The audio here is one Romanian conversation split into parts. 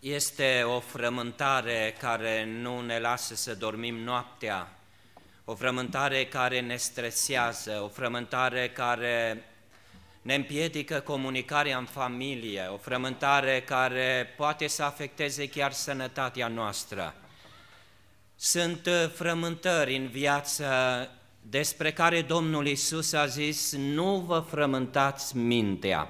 Este o frământare care nu ne lasă să dormim noaptea, o frământare care ne stresează, o frământare care ne împiedică comunicarea în familie, o frământare care poate să afecteze chiar sănătatea noastră. Sunt frământări în viață despre care Domnul Iisus a zis: nu vă frământați mintea.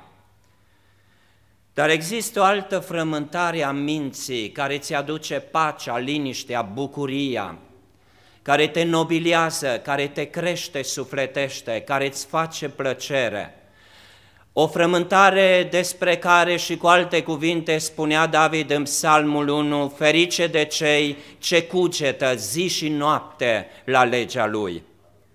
Dar există o altă frământare a minții care îți aduce pacea, liniștea, bucuria, care te nobilează, care te crește sufletește, care îți face plăcere. O frământare despre care și cu alte cuvinte spunea David în Psalmul 1, ferice de cei ce cugetă zi și noapte la legea lui.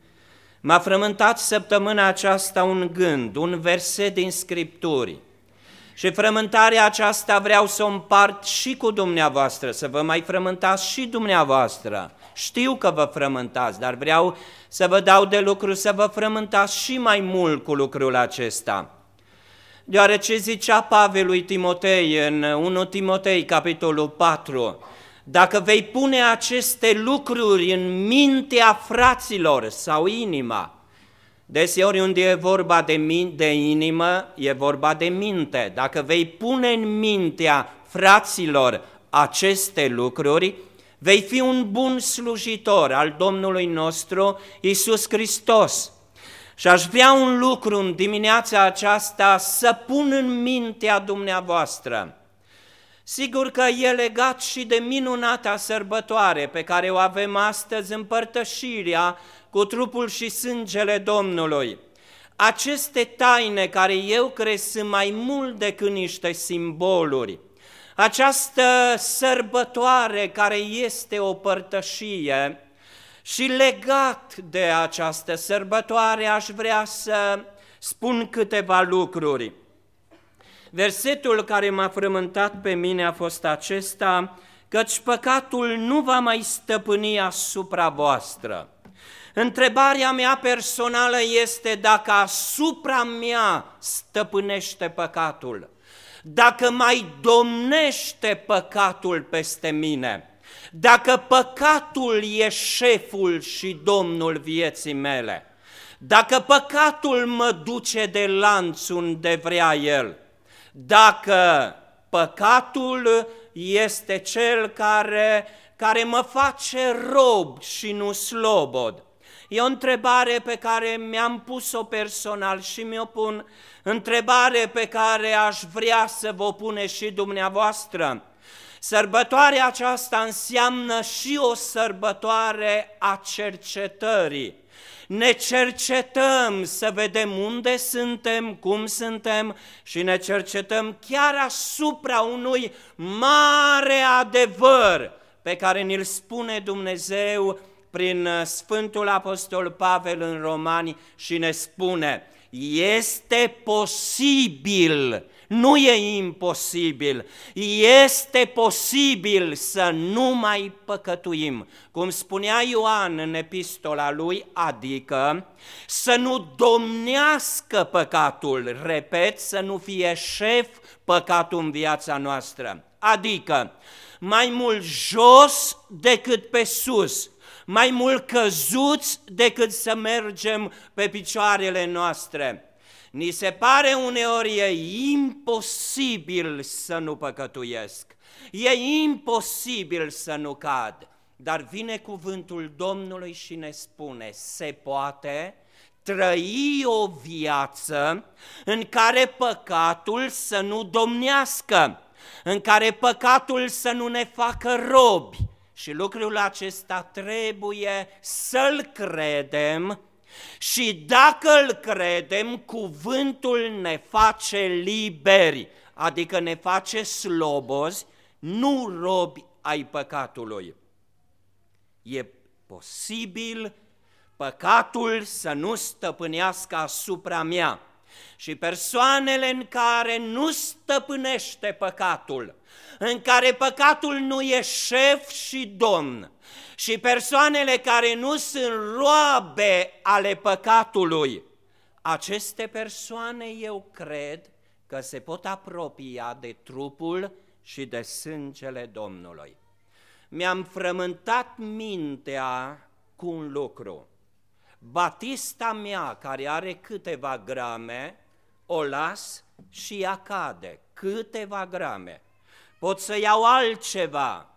M-a frământat săptămâna aceasta un gând, un verset din Scripturi. Și frământarea aceasta vreau să o împart și cu dumneavoastră, să vă mai frământați și dumneavoastră. Știu că vă frământați, dar vreau să vă dau de lucru să vă frământați și mai mult cu lucrul acesta. Deoarece zicea Pavel lui Timotei în 1 Timotei, capitolul 4, dacă vei pune aceste lucruri în mintea fraților sau inima, deseori unde e vorba de inimă, e vorba de minte. Dacă vei pune în mintea fraților aceste lucruri, vei fi un bun slujitor al Domnului nostru Iisus Hristos. Și aș vrea un lucru în dimineața aceasta să pun în mintea dumneavoastră. Sigur că e legat și de minunata sărbătoare pe care o avem astăzi, împărtășirea cu trupul și sângele Domnului. Aceste taine care eu cred sunt mai mult decât niște simboluri, această sărbătoare care este o părtășie și legat de această sărbătoare aș vrea să spun câteva lucruri. Versetul care m-a frământat pe mine a fost acesta, căci păcatul nu va mai stăpâni asupra voastră. Întrebarea mea personală este dacă asupra mea stăpânește păcatul, dacă mai domnește păcatul peste mine, dacă păcatul e șeful și domnul vieții mele, dacă păcatul mă duce de lanț unde vrea el, dacă păcatul este cel care mă face rob și nu slobod. E o întrebare pe care mi-am pus-o personal și mi-o pun, întrebare pe care aș vrea să vă pune și dumneavoastră. Sărbătoarea aceasta înseamnă și o sărbătoare a cercetării. Ne cercetăm să vedem unde suntem, cum suntem și ne cercetăm chiar asupra unui mare adevăr pe care ni-l spune Dumnezeu prin Sfântul Apostol Pavel în Romani și ne spune: este posibil, nu e imposibil, este posibil să nu mai păcătuim. Cum spunea Ioan în epistola lui, adică să nu domnească păcatul, repet, să nu fie șef păcatul în viața noastră, adică mai mult jos decât pe sus, mai mult căzuți decât să mergem pe picioarele noastre. Ni se pare uneori e imposibil să nu păcătuiesc, e imposibil să nu cad, dar vine cuvântul Domnului și ne spune: se poate trăi o viață în care păcatul să nu domnească, în care păcatul să nu ne facă robi. Și lucrul acesta trebuie să-l credem și dacă îl credem, cuvântul ne face liberi, adică ne face slobozi, nu robi ai păcatului. E posibil păcatul să nu stăpânească asupra mea și persoanele în care nu stăpânește păcatul, în care păcatul nu e șef și domn, și persoanele care nu sunt roabe ale păcatului, aceste persoane eu cred că se pot apropia de trupul și de sângele Domnului. Mi-am frământat mintea cu un lucru. Batista mea, care are câteva grame, o las și ea cade, câteva grame. Pot să iau altceva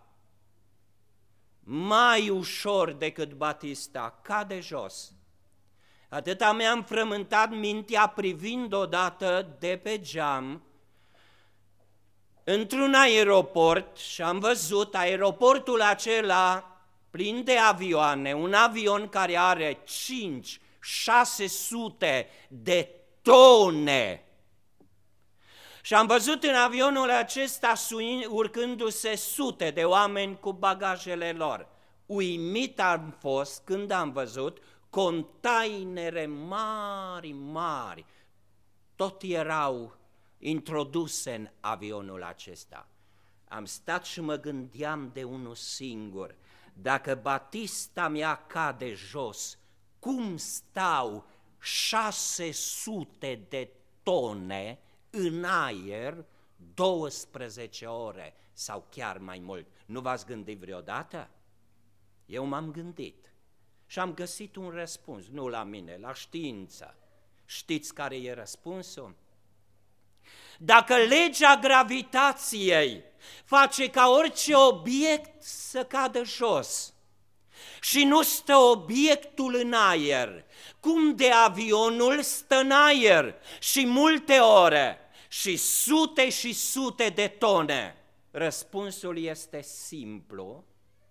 mai ușor decât Batista, cade jos. Atâta mi-am frământat mintea privind odată de pe geam într-un aeroport și am văzut aeroportul acela plin de avioane, un avion care are 500-600 de tone. Și am văzut în avionul acesta urcându-se sute de oameni cu bagajele lor. Uimit am fost când am văzut containere mari, tot erau introduse în avionul acesta. Am stat și mă gândeam de unul singur, dacă Batista mea cade jos, cum stau 600 de tone în aer 12 ore sau chiar mai mult? Nu v-ați gândit vreodată? Eu m-am gândit și am găsit un răspuns, nu la mine, la știință. Știți care e răspunsul? Dacă legea gravitației face ca orice obiect să cadă jos și nu stă obiectul în aer, cum de avionul stă în aer și multe ore și sute și sute de tone? Răspunsul este simplu.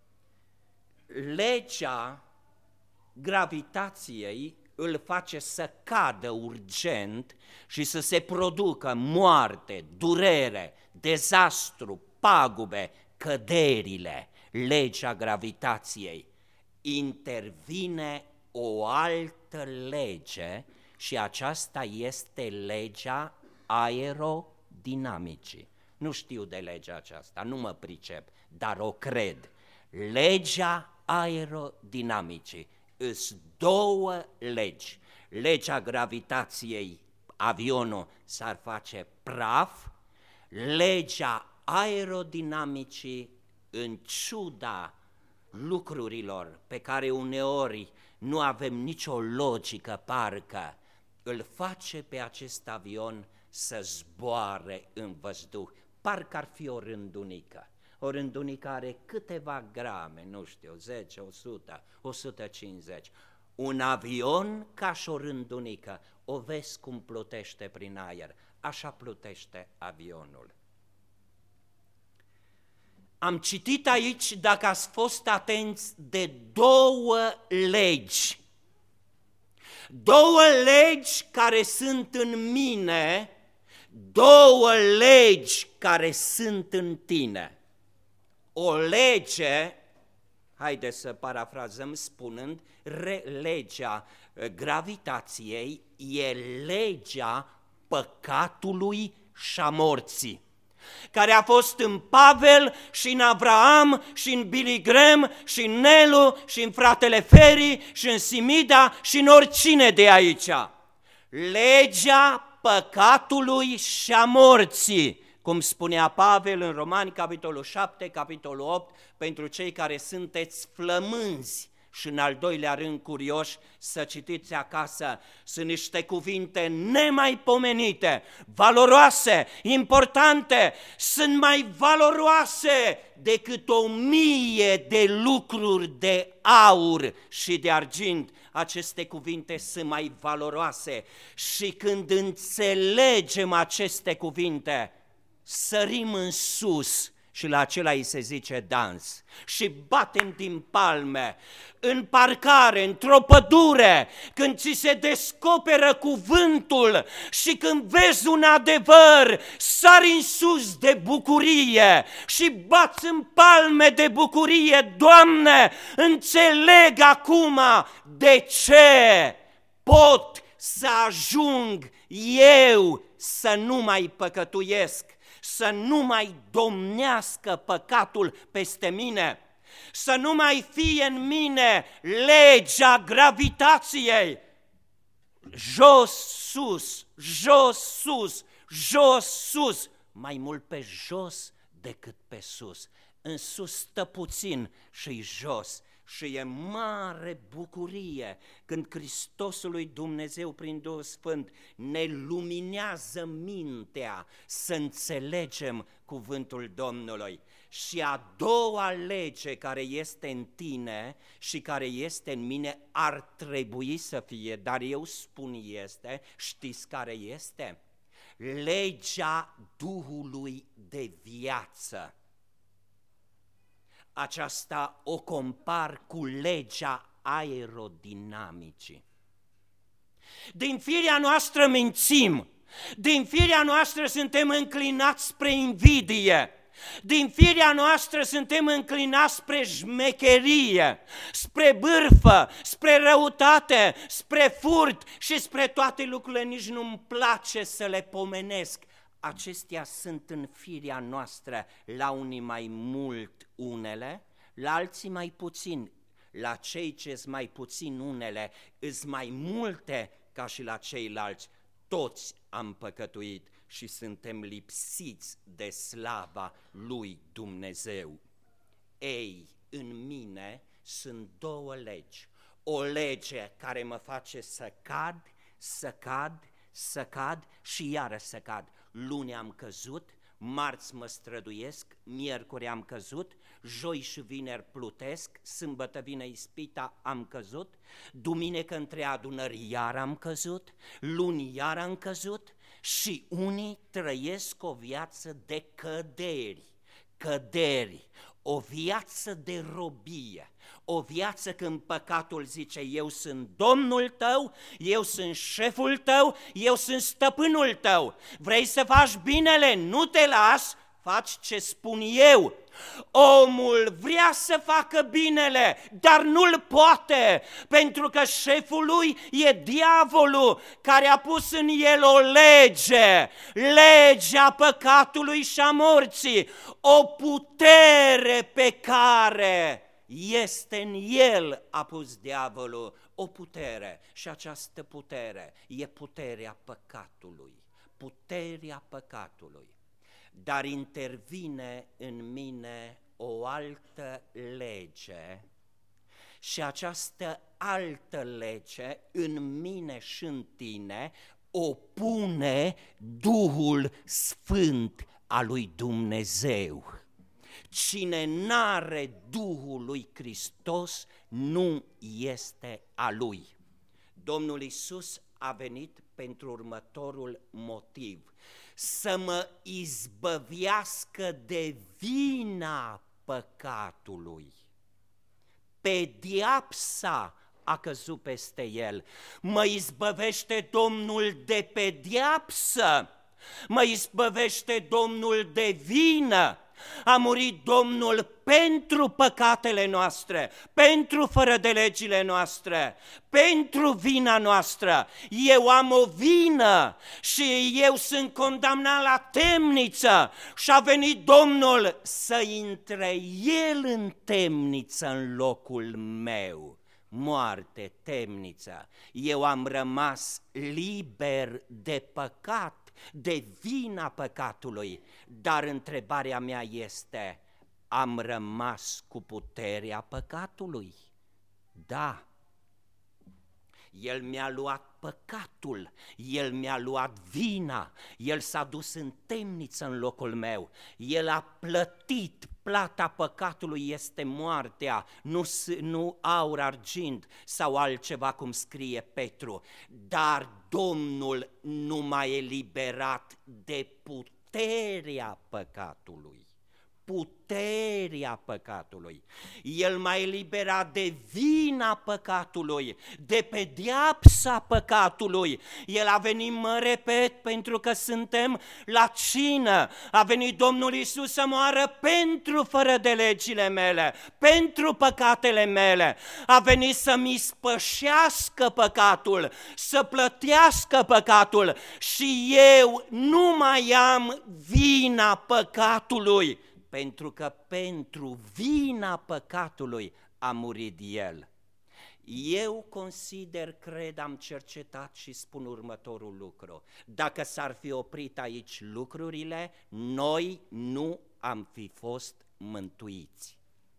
Legea gravitației îl face să cadă urgent și să se producă moarte, durere, dezastru, pagube, căderile. Legea gravitației. Intervine o altă lege și aceasta este legea aerodinamicii. Nu știu de legea aceasta, nu mă pricep, dar o cred. Legea aerodinamicii. Îs două legi. Legea gravitației, avionul s-ar face praf, legea aerodinamicii, în ciuda lucrurilor pe care uneori nu avem nicio logică, parcă îl face pe acest avion să zboare în văzduh, parcă ar fi o rândunică. O rândunică are câteva grame, nu știu, 10, 100, 150. Un avion ca și o rândunică, o vezi cum plutește prin aer, așa plutește avionul. Am citit aici, dacă ați fost atenți, de două legi. Două legi care sunt în mine, două legi care sunt în tine. O lege, haide să parafrazăm spunând, legea gravitației e legea păcatului și a morții, care a fost în Pavel și în Avraam și în Billy Graham și în Nelu și în fratele Ferry și în Simida și în oricine de aici. Legea păcatului și a morții, cum spunea Pavel în Romani, capitolul 7, capitolul 8, pentru cei care sunteți flămânzi și în al doilea rând curioși să citiți acasă. Sunt niște cuvinte nemaipomenite, valoroase, importante, sunt mai valoroase decât 1000 de lucruri de aur și de argint. Aceste cuvinte sunt mai valoroase și când înțelegem aceste cuvinte, sărim în sus și la acela îi se zice dans și batem din palme, în parcare, într-o pădure, când ți se descoperă cuvântul și când vezi un adevăr, sari în sus de bucurie și bați în palme de bucurie. Doamne, înțeleg acum de ce pot să ajung eu să nu mai păcătuiesc, să nu mai domnească păcatul peste mine, să nu mai fie în mine legea gravitației. Jos, sus, jos, sus, jos, sus, mai mult pe jos decât pe sus. În sus stă puțin și jos și e mare bucurie când Hristosul lui Dumnezeu prin Duhul Sfânt ne luminează mintea să înțelegem cuvântul Domnului. Și a doua lege care este în tine și care este în mine ar trebui să fie, dar eu spun este, știți care este? Legea Duhului de viață. Aceasta o compar cu legea aerodinamicii. Din firea noastră mințim, din firea noastră suntem înclinați spre invidie, din firea noastră suntem înclinați spre șmecherie, spre bârfă, spre răutate, spre furt și spre toate lucrurile, nici nu-mi place să le pomenesc. Acestea sunt în firea noastră, la unii mai mult unele, la alții mai puțin. La cei ce-s mai puțin unele, îs mai multe ca și la ceilalți. Toți am păcătuit și suntem lipsiți de slava lui Dumnezeu. Ei, în mine sunt două legi. O lege care mă face să cad și iară să cad. Luni am căzut, marți mă străduiesc, miercuri am căzut, joi și vineri plutesc, sâmbătă vine ispita, am căzut, duminică între adunări iar am căzut, luni iar am căzut și unii trăiesc o viață de căderi, o viață de robie, o viață când păcatul zice eu sunt Domnul tău, eu sunt șeful tău, eu sunt stăpânul tău, vrei să faci binele, nu te las, faci ce spun eu. Omul vrea să facă binele, dar nu-l poate, pentru că șeful lui e diavolul care a pus în el o lege, legea păcatului și a morții, o putere pe care este în el a pus diavolul, o putere și această putere e puterea păcatului. Dar intervine în mine o altă lege și această altă lege în mine și în tine o pune Duhul Sfânt al lui Dumnezeu. Cine n-are Duhul lui Hristos nu este a lui. Domnul Iisus a venit pentru următorul motiv: să mă izbăvească de vina păcatului. Pedeapsa a căzut peste el. Mă izbăvește Domnul de pedeapsă, mă izbăvește Domnul de vină. A murit Domnul pentru păcatele noastre, pentru fără de legile noastre, pentru vina noastră. Eu am o vină și eu sunt condamnat la temniță și a venit Domnul să intre El în temniță în locul meu. Moarte, temniță, eu am rămas liber de păcat, de vina păcatului, dar întrebarea mea este: am rămas cu puterea păcatului? Da. El mi-a luat păcatul, El mi-a luat vina, El s-a dus în temniță în locul meu, El a plătit. Plata păcatului este moartea, nu aur, argint sau altceva cum scrie Petru, dar Domnul nu m-a eliberat de puterea păcatului. Puterea păcatului. El m-a eliberat de vina păcatului, de pedeapsa păcatului. El a venit, mă repet, pentru că suntem la cină. A venit Domnul Iisus să moară pentru fără de legile mele, pentru păcatele mele. A venit să-mi spășească păcatul, să plătească păcatul și eu nu mai am vina păcatului. Pentru că pentru vina păcatului a murit El. Eu consider, cred, am cercetat și spun următorul lucru: dacă s-ar fi oprit aici lucrurile, noi nu am fi fost mântuiți.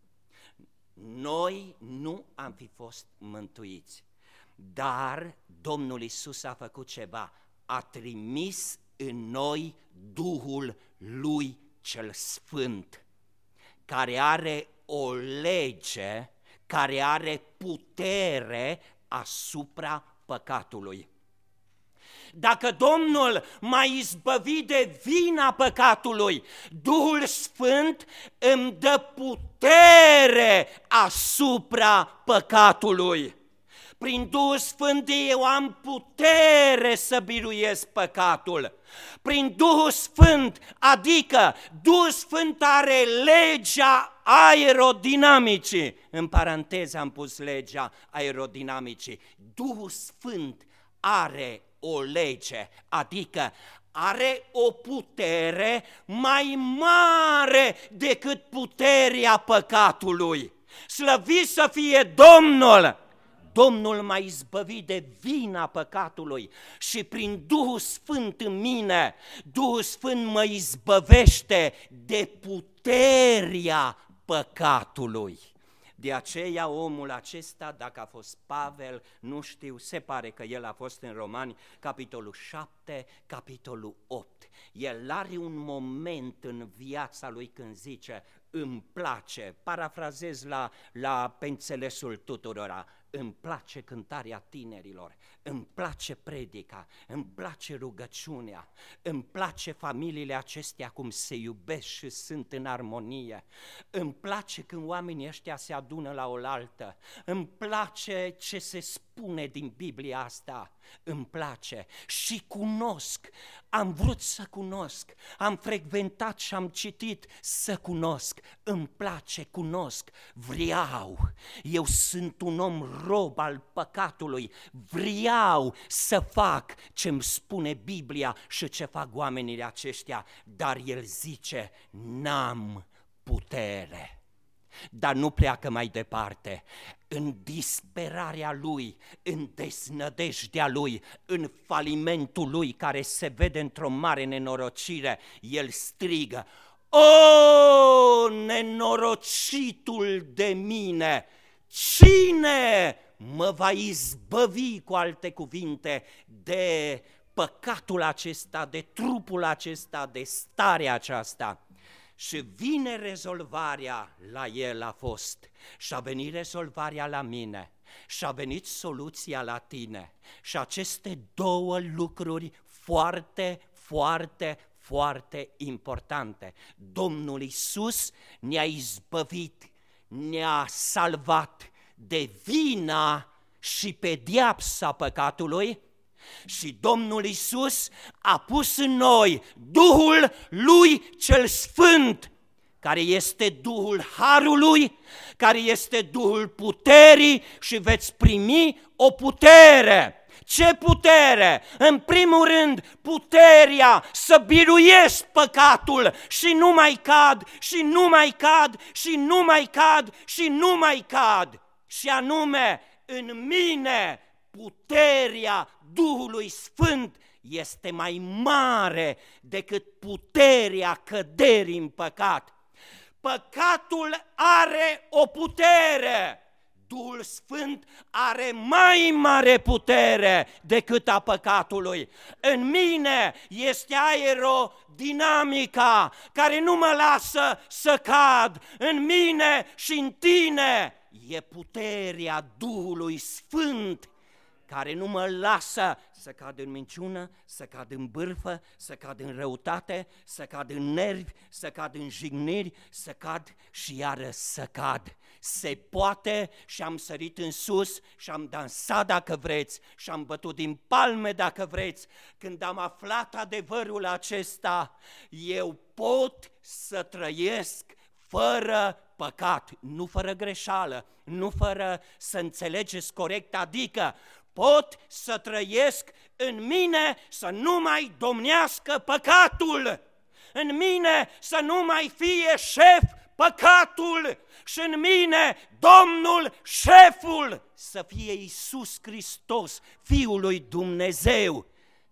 Noi nu am fi fost mântuiți, dar Domnul Iisus a făcut ceva, a trimis în noi Duhul Lui cel Sfânt, care are o lege, care are putere asupra păcatului. Dacă Domnul m-a izbăvit de vina păcatului, Duhul Sfânt îmi dă putere asupra păcatului. Prin Duhul Sfânt eu am putere să biruiesc păcatul. Prin Duhul Sfânt, adică Duhul Sfânt are legea aerodinamicii. În paranteză am pus legea aerodinamicii. Duhul Sfânt are o lege, adică are o putere mai mare decât puterea păcatului. Slăvit să fie Domnul! Domnul m-a izbăvit de vina păcatului și prin Duhul Sfânt în mine, Duhul Sfânt mă izbăvește de puterea păcatului. De aceea omul acesta, dacă a fost Pavel, nu știu, se pare că el a fost în Romani, capitolul 7, capitolul 8. El are un moment în viața lui când zice, îmi place, parafrazez pe înțelesul tuturora, îmi place cântarea tinerilor, îmi place predica, îmi place rugăciunea, îmi place familiile acestea cum se iubesc și sunt în armonie, îmi place când oamenii ăștia se adună la oaltă, îmi place ce se spune din Biblia asta, îmi place și cunosc, am vrut să cunosc, am frecventat și am citit să cunosc, îmi place, cunosc, vreau, eu sunt un om rob al păcatului, vreau să fac ce-mi spune Biblia și ce fac oamenii aceștia, dar el zice, n-am putere. Dar nu pleacă mai departe, în disperarea lui, în deznădejdea lui, în falimentul lui care se vede într-o mare nenorocire, el strigă, o, nenorocitul de mine, cine mă va izbăvi, cu alte cuvinte, de păcatul acesta, de trupul acesta, de starea aceasta? Și vine rezolvarea, la el a fost, și a venit rezolvarea la mine, și a venit soluția la tine. Și aceste două lucruri foarte, foarte, foarte importante. Domnul Iisus ne-a izbăvit, ne-a salvat de vina și pedeapsa păcatului, și Domnul Iisus a pus în noi Duhul Lui cel Sfânt, care este Duhul Harului, care este Duhul puterii și veți primi o putere. Ce putere? În primul rând, puterea să biruiesc păcatul și nu mai cad, și nu mai cad, și nu mai cad, și nu mai cad. Și anume, în mine, puterea Duhului Sfânt este mai mare decât puterea căderii în păcat. Păcatul are o putere, Duhul Sfânt are mai mare putere decât a păcatului. În mine este aerodinamica care nu mă lasă să cad. În mine și în tine e puterea Duhului Sfânt care nu mă lasă să cad în minciună, să cad în bârfă, să cad în răutate, să cad în nervi, să cad în jigniri, să cad și iară să cad. Se poate și am sărit în sus și am dansat dacă vreți și am bătut din palme dacă vreți. Când am aflat adevărul acesta, eu pot să trăiesc fără păcat, nu fără greșeală, nu fără să înțelegeți corect, adică pot să trăiesc în mine să nu mai domnească păcatul, în mine să nu mai fie șef păcatul și în mine Domnul șeful să fie Iisus Hristos, Fiul lui Dumnezeu,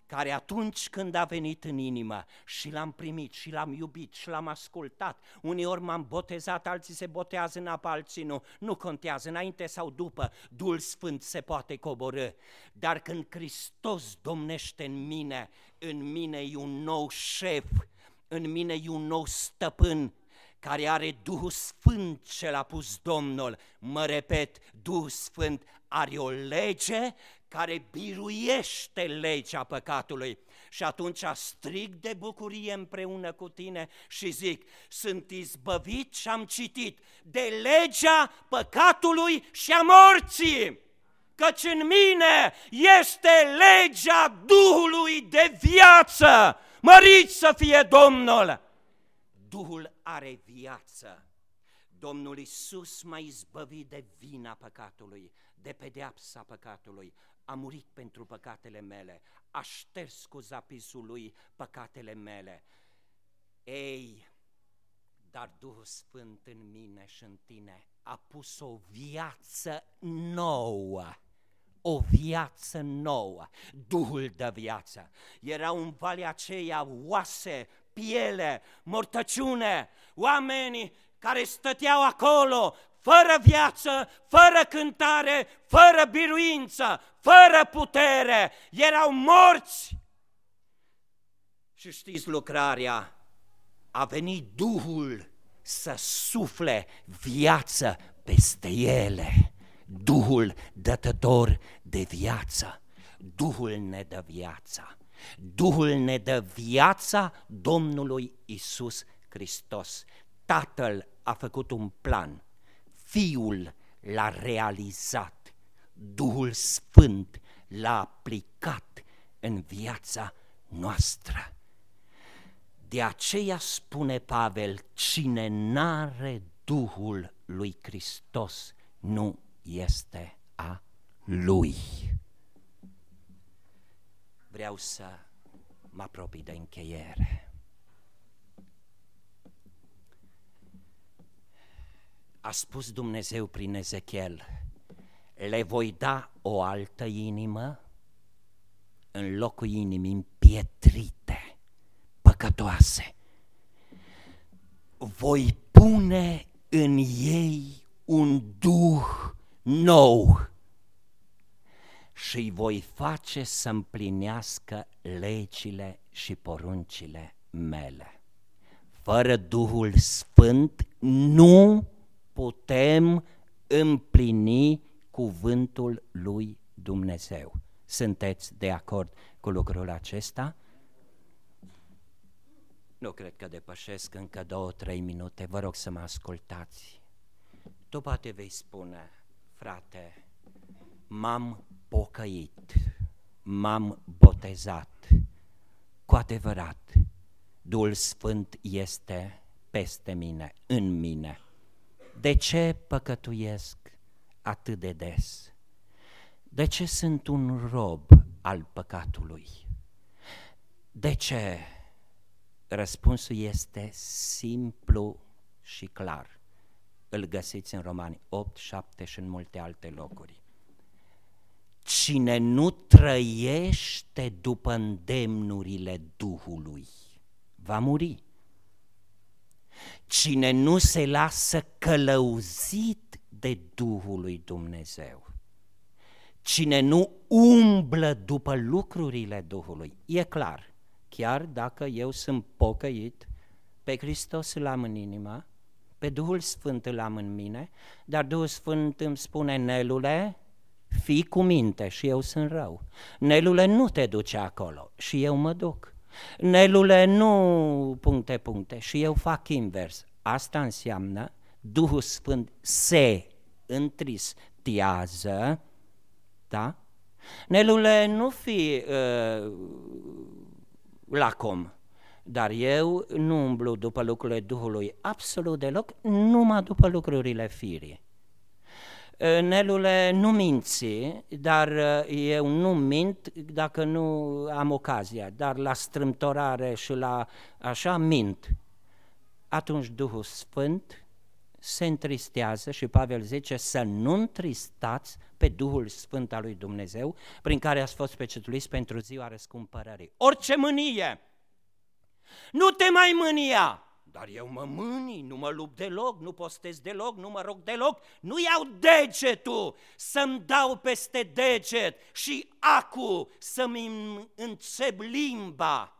care atunci când a venit în inimă și l-am primit și l-am iubit și l-am ascultat, uneori m-am botezat, alții se botează în apă, alții nu contează, înainte sau după, Duhul Sfânt se poate coborî, dar când Hristos domnește în mine e un nou șef, în mine e un nou stăpân, care are Duhul Sfânt ce l-a pus Domnul. Mă repet, Duhul Sfânt are o lege care biruiește legea păcatului. Și atunci strig de bucurie împreună cu tine și zic, sunt izbăvit și am citit de legea păcatului și a morții, căci în mine este legea Duhului de viață. Mărit să fie Domnul! Duhul are viață. Domnul Iisus m-a izbăvit de vina păcatului, de pedeapsa păcatului. A murit pentru păcatele mele, a șters cu zapisul lui păcatele mele. Ei, dar Duhul Sfânt în mine și în tine a pus o viață nouă. O viață nouă, Duhul de viață. Erau în valea aceea oase, piele, mortăciune, oamenii care stăteau acolo, fără viață, fără cântare, fără biruință, fără putere, erau morți. Și știți lucrarea, a venit Duhul să sufle viață peste ele. Duhul dătător de viață, Duhul ne dă viața, Duhul ne dă viața Domnului Iisus Hristos. Tatăl a făcut un plan, Fiul l-a realizat, Duhul Sfânt l-a aplicat în viața noastră. De aceea spune Pavel, cine n-are Duhul lui Hristos nu este a lui. Vreau să mă apropii de încheiere. A spus Dumnezeu prin Ezechiel, le voi da o altă inimă în locul inimii împietrite, păcătoase. Voi pune în ei un duh nou și îi voi face să împlinească legile și poruncile mele. Fără Duhul Sfânt nu putem împlini cuvântul lui Dumnezeu. Sunteți de acord cu lucrul acesta? Nu cred că depășesc încă 2-3 minute, vă rog să mă ascultați. Tu poate vei spune, frate, m-am pocăit, m-am botezat, cu adevărat, Duhul Sfânt este peste mine, în mine. De ce păcătuiesc atât de des? De ce sunt un rob al păcatului? De ce? Răspunsul este simplu și clar. Îl găsiți în Romani 8, 7 și în multe alte locuri. Cine nu trăiește după îndemnurile Duhului va muri. Cine nu se lasă călăuzit de Duhul lui Dumnezeu, cine nu umblă după lucrurile Duhului, e clar, chiar dacă eu sunt pocăit, pe Hristos îl am în inimă, pe Duhul Sfânt îl am în mine, dar Duhul Sfânt îmi spune, Nelule, fii cu minte și eu sunt rău. Nelule, nu te duce acolo și eu mă duc. Nelule, nu puncte și eu fac invers. Asta înseamnă Duhul Sfânt se întristează, da? Nelule, nu fi lacom, dar eu nu umblu după lucrurile Duhului absolut deloc, numai după lucrurile firii. Nelule, nu minți, dar eu nu mint dacă nu am ocazia, dar la strâmtorare și la așa mint. Atunci Duhul Sfânt se întristează și Pavel zice să nu întristați pe Duhul Sfânt al lui Dumnezeu, prin care ați fost pecetuiți pentru ziua răscumpărării. Orice mânie, nu te mai mânia! Dar eu mă mânii, nu mă lupt deloc, nu postez deloc, nu mă rog deloc, nu iau degetul să-mi dau peste deget și acu să-mi încep limba.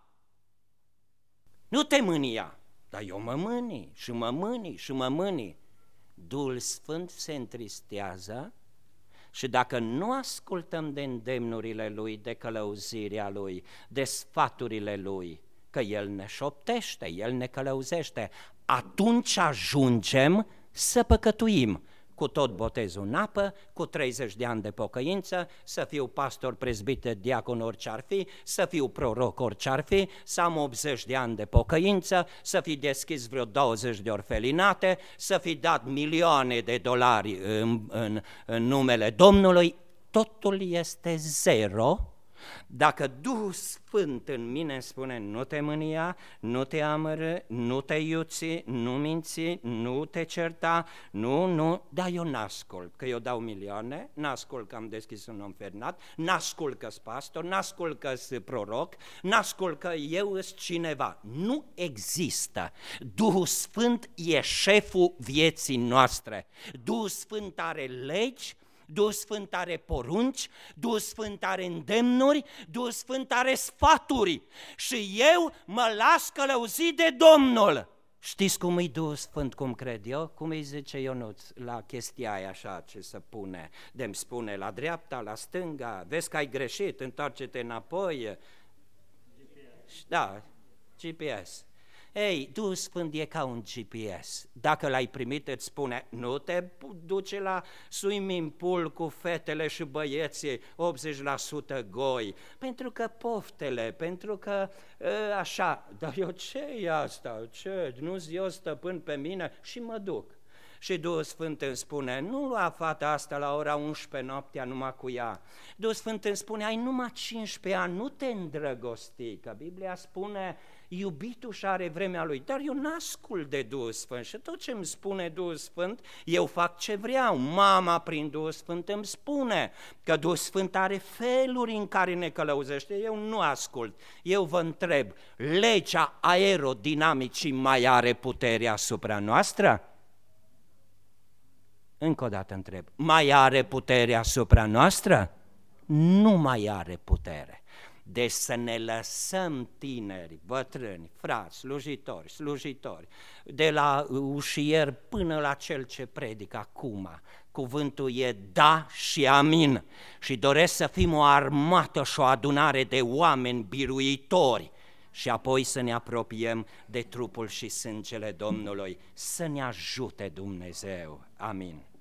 Nu te mânia, dar eu mă mânii și mă mânii și mă mânii. Duhul Sfânt se întristează și dacă nu ascultăm de îndemnurile Lui, de călăuzirea Lui, de sfaturile Lui, că El ne șoptește, El ne călăuzește, atunci ajungem să păcătuim, cu tot botezul în apă, cu 30 de ani de pocăință, să fiu pastor, prezbiter, diacon, orice ar fi, să fiu proroc, orice ar fi, să am 80 de ani de pocăință, să fi deschis vreo 20 de orfelinate, să fi dat milioane de dolari în numele Domnului, totul este zero. Dacă Duhul Sfânt în mine spune nu te mânia, nu te amără, nu te iuți, nu minți, nu te certa, nu, dar eu n-ascult, că eu dau milioane, n-ascult că am deschis un orfelinat, n-ascult că-s pastor, n-ascult că-s proroc, n-ascult că eu-s cineva. Nu există. Duhul Sfânt e șeful vieții noastre. Duhul Sfânt are legi, Duhul Sfânt are porunci, Duhul Sfânt are îndemnuri, Duhul Sfânt are sfaturi și eu mă las călăuzit de Domnul. Știți cum e Duhul Sfânt, cum cred eu? Cum îi zice Ionuț la chestia aia așa ce se pune? De-mi spune la dreapta, la stânga, vezi că ai greșit, întoarce-te înapoi. GPS. Da, GPS. Ei, Duhul Sfânt e ca un GPS. Dacă l-ai primit, îți spune, nu te duce la swimming pool cu fetele și băieții 80% goi, pentru că poftele, pentru că așa, dar eu ce e asta? Ce? Nu-ți eu stăpân pe mine? Și mă duc. Și Duhul Sfânt îmi spune, nu lua fata asta la ora 11 noaptea numai cu ea. Duhul Sfânt îmi spune, ai numai 15 ani, nu te îndrăgosti, că Biblia spune, iubitul și are vremea lui, dar eu n-ascult de Duhul Sfânt și tot ce îmi spune Duhul Sfânt, eu fac ce vreau. Mama prin Duhul Sfânt îmi spune că Duhul Sfânt are feluri în care ne călăuzește, eu nu ascult. Eu vă întreb, legea aerodinamicii mai are putere asupra noastră? Încă o dată întreb, mai are putere asupra noastră? Nu mai are putere. Deci să ne lăsăm tineri, bătrâni, frați, slujitori, de la ușier până la cel ce predică acum. Cuvântul e da și amin și doresc să fim o armată și o adunare de oameni biruitori și apoi să ne apropiem de trupul și sângele Domnului. Să ne ajute Dumnezeu. Amin.